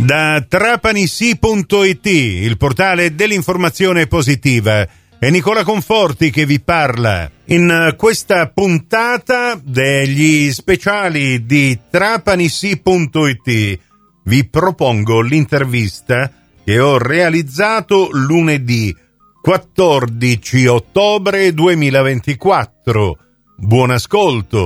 Da trapanisi.it, il portale dell'informazione positiva, è Nicola Conforti che vi parla. In questa puntata degli speciali di trapanisi.it vi propongo l'intervista che ho realizzato lunedì 14 ottobre 2024. Buon ascolto.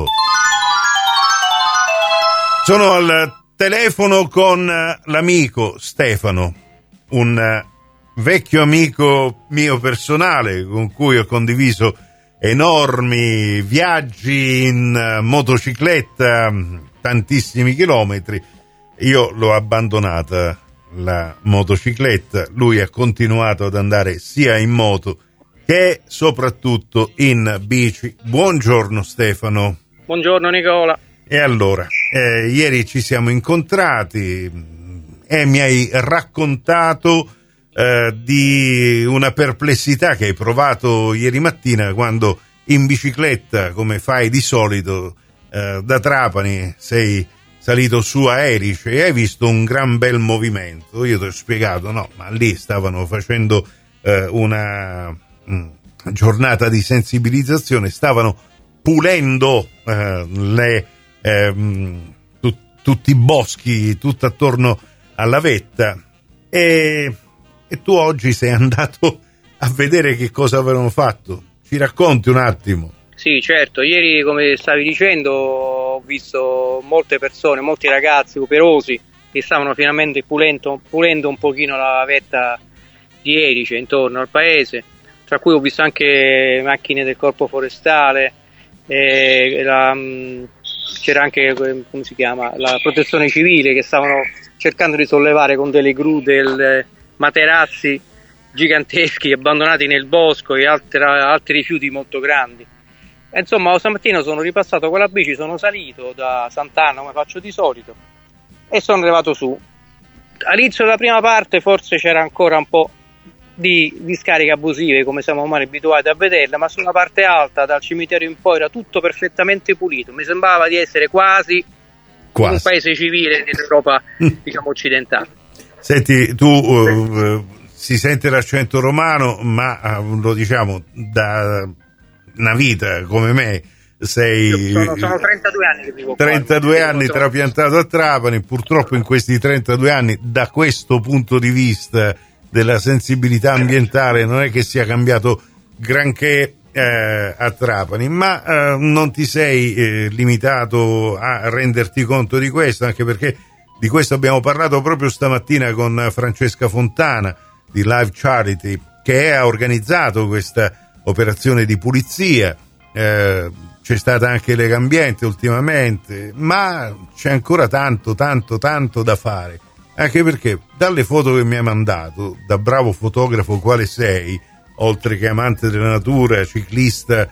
Sono al telefono con l'amico Stefano, un vecchio amico mio personale con cui ho condiviso enormi viaggi in motocicletta, tantissimi chilometri. Io l'ho abbandonata la motocicletta, lui ha continuato ad andare sia in moto che soprattutto in bici. Buongiorno Stefano. Buongiorno Nicola. E allora, ieri ci siamo incontrati e mi hai raccontato di una perplessità che hai provato ieri mattina quando in bicicletta, come fai di solito, da Trapani sei salito su a Erice e hai visto un gran bel movimento. Io ti ho spiegato, no, ma lì stavano facendo una giornata di sensibilizzazione, stavano pulendo tutti i boschi, tutto attorno alla vetta, e tu oggi sei andato a vedere che cosa avevano fatto. Ci racconti un attimo? Sì, certo, ieri, come stavi dicendo, ho visto molte persone, molti ragazzi operosi che stavano finalmente pulendo un pochino la vetta di Erice intorno al paese, tra cui ho visto anche macchine del corpo forestale, c'era anche, come si chiama, la protezione civile, che stavano cercando di sollevare con delle gru del materassi giganteschi abbandonati nel bosco e altri rifiuti molto grandi. E insomma, stamattina sono ripassato con la bici, sono salito da Sant'Anna come faccio di solito e sono arrivato su. All'inizio della prima parte forse c'era ancora un po' di discariche abusive, come siamo ormai abituati a vederle, ma sulla parte alta dal cimitero in poi era tutto perfettamente pulito. Mi sembrava di essere quasi un paese civile dell'Europa diciamo occidentale. Senti, tu si sente l'accento romano, ma lo diciamo da una vita come me. Sono 32 anni che vivo qua. 32 anni trapiantato a Trapani. Purtroppo in questi 32 anni, da questo punto di vista della sensibilità ambientale, non è che sia cambiato granché a Trapani, ma non ti sei limitato a renderti conto di questo, anche perché di questo abbiamo parlato proprio stamattina con Francesca Fontana di Live Charity, che ha organizzato questa operazione di pulizia. C'è stata anche Legambiente ultimamente, ma c'è ancora tanto da fare, anche perché dalle foto che mi hai mandato, da bravo fotografo quale sei, oltre che amante della natura, ciclista,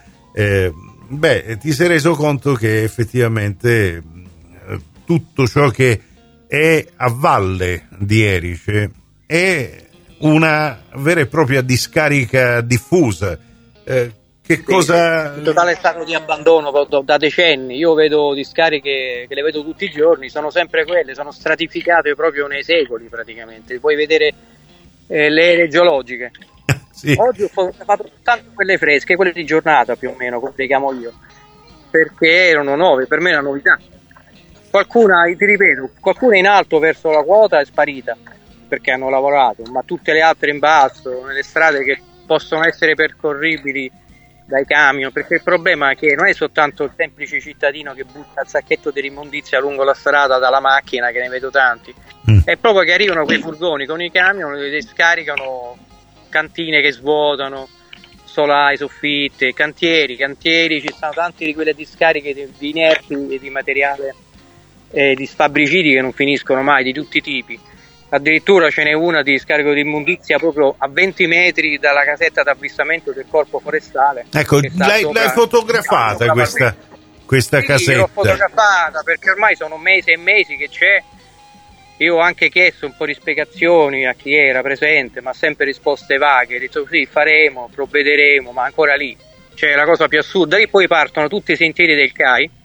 ti sei reso conto che effettivamente tutto ciò che è a valle di Erice è una vera e propria discarica diffusa. Che cosa? Il totale stato di abbandono da decenni. Io vedo discariche che le vedo tutti i giorni, sono sempre quelle, sono stratificate proprio nei secoli praticamente. Puoi vedere le ere geologiche. Sì. Oggi ho fatto soltanto quelle fresche, quelle di giornata più o meno, come le chiamo io, perché erano nuove, per me è una novità. Qualcuna, ti ripeto, qualcuna in alto verso la quota è sparita perché hanno lavorato, ma tutte le altre in basso, nelle strade che possono essere percorribili dai camion, perché il problema è che non è soltanto il semplice cittadino che butta il sacchetto di immondizia lungo la strada dalla macchina, che ne vedo tanti, è proprio che arrivano quei furgoni con i camion e scaricano cantine che svuotano, solai, soffitte, cantieri, ci stanno tanti di quelle discariche di inerti e di materiale di fabbricidi che non finiscono mai, di tutti i tipi. Addirittura ce n'è una di scarico di immondizia proprio a 20 metri dalla casetta d'avvistamento del corpo forestale. Ecco, l'hai fotografata questa casetta? Sì, l'ho fotografata perché ormai sono mesi e mesi che c'è. Io ho anche chiesto un po' di spiegazioni a chi era presente, ma sempre risposte vaghe. Ho detto sì, faremo, provvederemo, ma ancora lì. Cioè la cosa più assurda, lì poi partono tutti i sentieri del CAI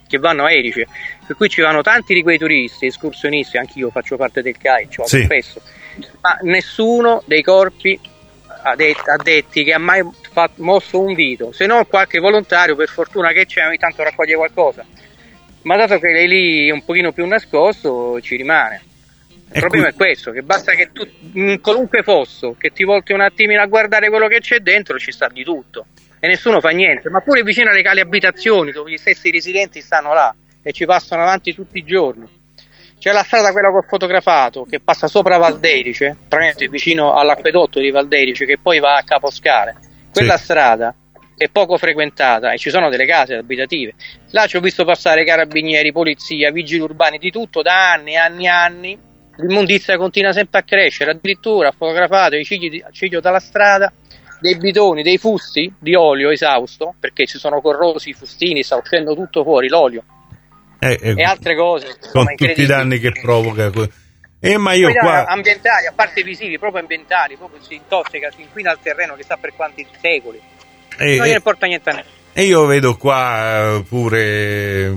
che vanno a Erice, per cui ci vanno tanti di quei turisti, escursionisti, anch'io faccio parte del CAI, ci vado spesso, ma nessuno dei corpi addetti che ha mai mosso un dito, se non qualche volontario, per fortuna che c'è, ogni tanto raccoglie qualcosa, ma dato che lei lì è un pochino più nascosto, ci rimane. Il problema è questo, che basta che tu, in qualunque fosso, che ti volti un attimino a guardare quello che c'è dentro, ci sta di tutto e nessuno fa niente, ma pure vicino alle cali abitazioni dove gli stessi residenti stanno là e ci passano avanti tutti i giorni. C'è la strada, quella che ho fotografato, che passa sopra Valderice, praticamente vicino all'acquedotto di Valderice, che poi va a Caposcale. Quella strada è poco frequentata e ci sono delle case abitative. Là ci ho visto passare carabinieri, polizia, vigili urbani, di tutto, da anni, anni. L'immondizia continua sempre a crescere, addirittura ha fotografato i ciglio dalla strada, dei bidoni, dei fusti di olio esausto, perché si sono corrosi i fustini, sta uscendo tutto fuori, l'olio. E altre cose con tutti i danni che provoca. Ma io qua ambientali, a parte visivi, proprio ambientali, proprio si intossica, si inquina il terreno che sa per quanti secoli, non gliene porta niente a nessuno. E io vedo qua pure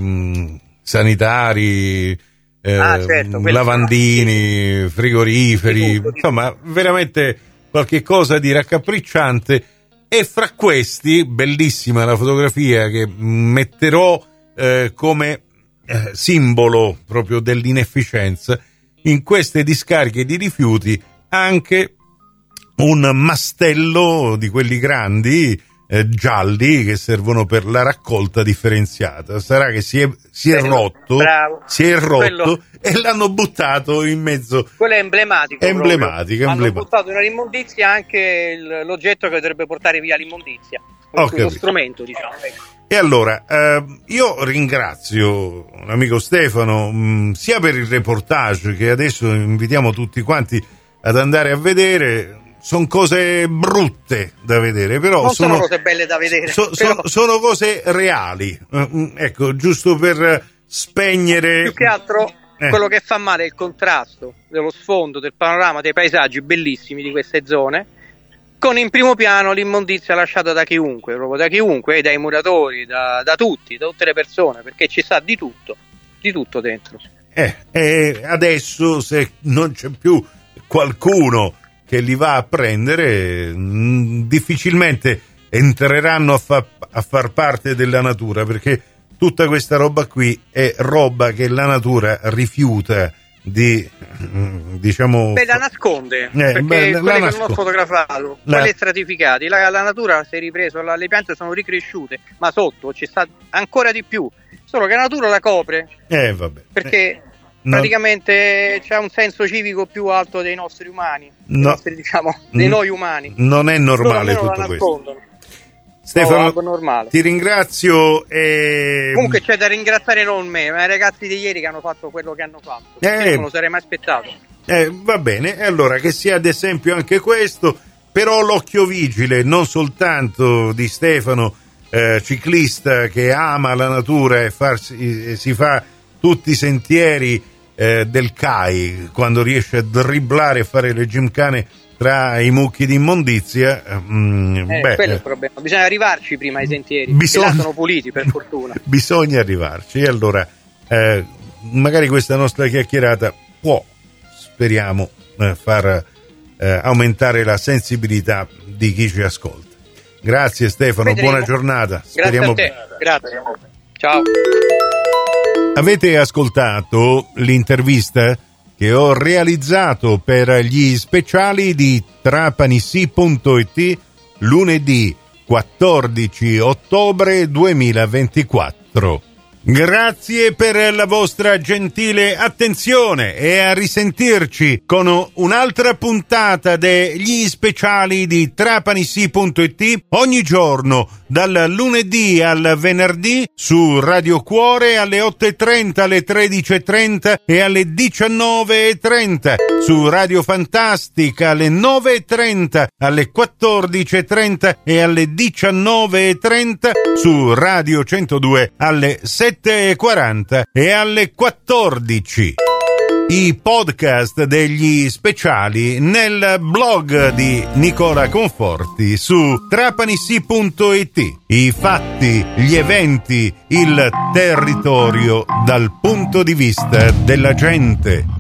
sanitari, certo, lavandini, frigoriferi, insomma veramente qualche cosa di raccapricciante. E fra questi, bellissima la fotografia che metterò come simbolo proprio dell'inefficienza, in queste discariche di rifiuti anche un mastello di quelli grandi, gialli, che servono per la raccolta differenziata. Sarà che si è rotto, quello, e l'hanno buttato in mezzo. Quello è emblematico. Hanno buttato nell'immondizia anche l'oggetto che dovrebbe portare via l'immondizia, lo strumento, diciamo. E allora, io ringrazio l'amico Stefano sia per il reportage che adesso invitiamo tutti quanti ad andare a vedere. Sono cose brutte da vedere, però non sono cose belle da vedere. Sono cose reali, ecco, giusto per spegnere. Più che altro quello che fa male è il contrasto dello sfondo, del panorama, dei paesaggi bellissimi di queste zone, con in primo piano l'immondizia lasciata da chiunque, proprio da chiunque, dai muratori, da tutti, da tutte le persone, perché ci sta di tutto dentro. E adesso, se non c'è più qualcuno che li va a prendere, difficilmente entreranno a far parte della natura, perché tutta questa roba qui è roba che la natura rifiuta di, diciamo, la nasconde, perché quelle che non ho fotografato, quelle stratificate, la natura si è ripreso, le piante sono ricresciute, ma sotto ci sta ancora di più, solo che la natura la copre, perché praticamente c'è un senso civico più alto dei nostri umani, dei noi umani. Non è normale tutto questo. Stefano, ti ringrazio. Comunque c'è da ringraziare non me, ma i ragazzi di ieri che hanno fatto quello che hanno fatto. Non lo sarei mai aspettato. Va bene, e allora che sia ad esempio anche questo, però l'occhio vigile non soltanto di Stefano, ciclista che ama la natura e si fa tutti i sentieri del CAI, quando riesce a dribblare e fare le gymkhane tra i mucchi di immondizia. Quello è il problema, bisogna arrivarci prima ai sentieri, che là sono puliti, per fortuna. Bisogna arrivarci, e allora magari questa nostra chiacchierata può, speriamo, far aumentare la sensibilità di chi ci ascolta. Grazie Stefano, buona giornata. Grazie a te. Grazie. Ciao. Avete ascoltato l'intervista che ho realizzato per gli speciali di Trapanissi.it lunedì 14 ottobre 2024. Grazie per la vostra gentile attenzione e a risentirci con un'altra puntata degli speciali di Trapanissi.it ogni giorno dal lunedì al venerdì su Radio Cuore alle 8:30, alle 13:30 e alle 19:30, su Radio Fantastica alle 9:30, alle 14:30 e alle 19:30, su Radio 102 alle 7:40 e alle 14. I podcast degli speciali nel blog di Nicola Conforti su trapanissi.it. I fatti, gli eventi, il territorio dal punto di vista della gente.